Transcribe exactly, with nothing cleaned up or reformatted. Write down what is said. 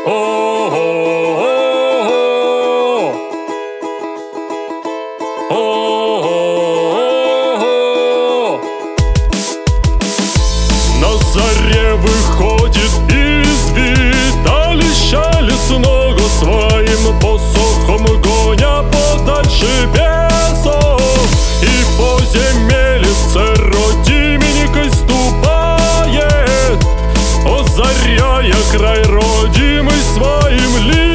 О-о-о-о. О-о-о-о. На заре выходит из виталища лесного, своим посохом гоня подальше бесов, и по земелице родименькой ступает, озаряя край родимый своим ликом.